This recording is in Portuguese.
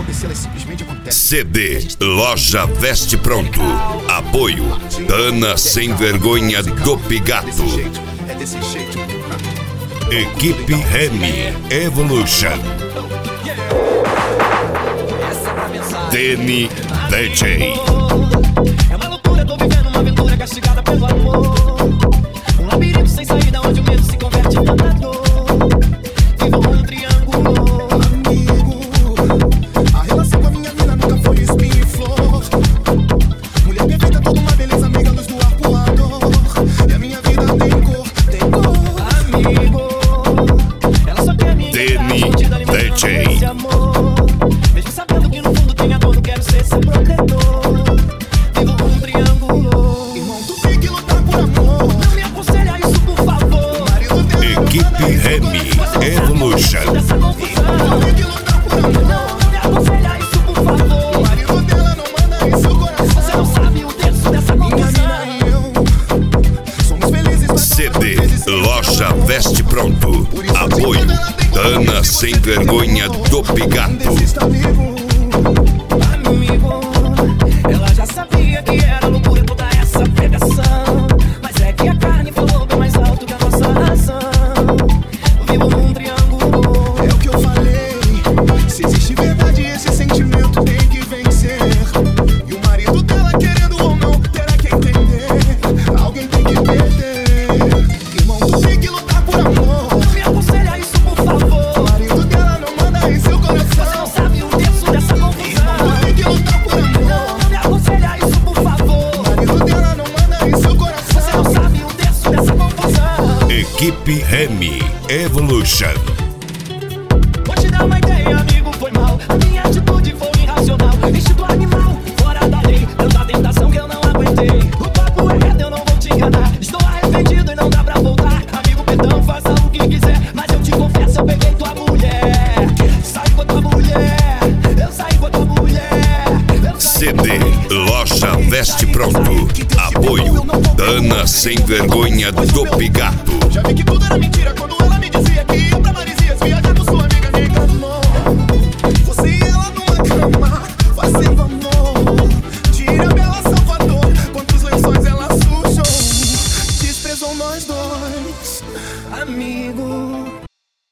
acontecer, elas simplesmente acontecem. CD Loja Veste Pronto. Apoio Dana Sem Vergonha do Pigato. É desse jeito. Equipe Remy Evolution. Deni DJ. É uma loucura, tô vivendo uma aventura castigada pelo amor. Um labirinto sem saída onde o medo se converte em tanta dor. Vivo um triângulo. Amigo, a relação com a minha mina nunca foi espinho e flor. Mulher perfeita, toda uma beleza, amiga, luz do arcoador. E a minha vida tem cor, tem cor. Amigo, ela só quer me Deni DJ. esse amor. Mesmo sabendo que no fundo tem a dor, não quero ser seu protetor. Vivo um triângulo. Irmão, tu tem que lutar por amor. Não me aconselha isso, por favor. Marido dela não Equipe manda isso, Remy coração. Evolution. Dessa confusão. Tem que lutar por amor. Não me aconselha isso, por favor. Marido dela não manda isso, coração. Você não sabe o terço dessa Minha mina confusão. e eu somos felizes, mas CD Loja Veste Pronto. Apoio Dana Sem Vergonha do Pigato. desista, amigo. Amigo, ela já sabia que era loucura toda essa pegação. Mas é que a carne falou bem mais alto que a nossa razão. Vivo num triângulo. É o que eu falei. Se existe verdade, esse sentimento tem que vencer. E o marido dela, querendo ou não, terá que entender. Alguém tem que perder. Irmão, tu tem que lutar por amor. Não me aconselha isso, por O favor. marido dela não manda em seu Você não coração. sabe o terço dessa Irmão, confusão. tu tem que lutar por amor. Não me aconselha isso, por O favor. marido dela não manda em seu Você não coração. sabe o terço dessa confusão. Equipe Remy Evolution. Vou te dar uma ideia, amigo, foi mal. A minha atitude foi irracional. Instinto animal, fora da lei. Tanta tentação que eu não aguentei. O papo é reto, eu não vou te enganar. Estou arrependido e não dá pra voltar. Amigo, perdão, faça o que quiser. Mas eu te confesso, eu peguei tua mulher. Saí com a tua mulher. Eu saí com a tua mulher. Eu saí CD Loja Veste Pronto. Apoio Dana Sem Vergonha do Pigato. Já vi que tudo era mentira quando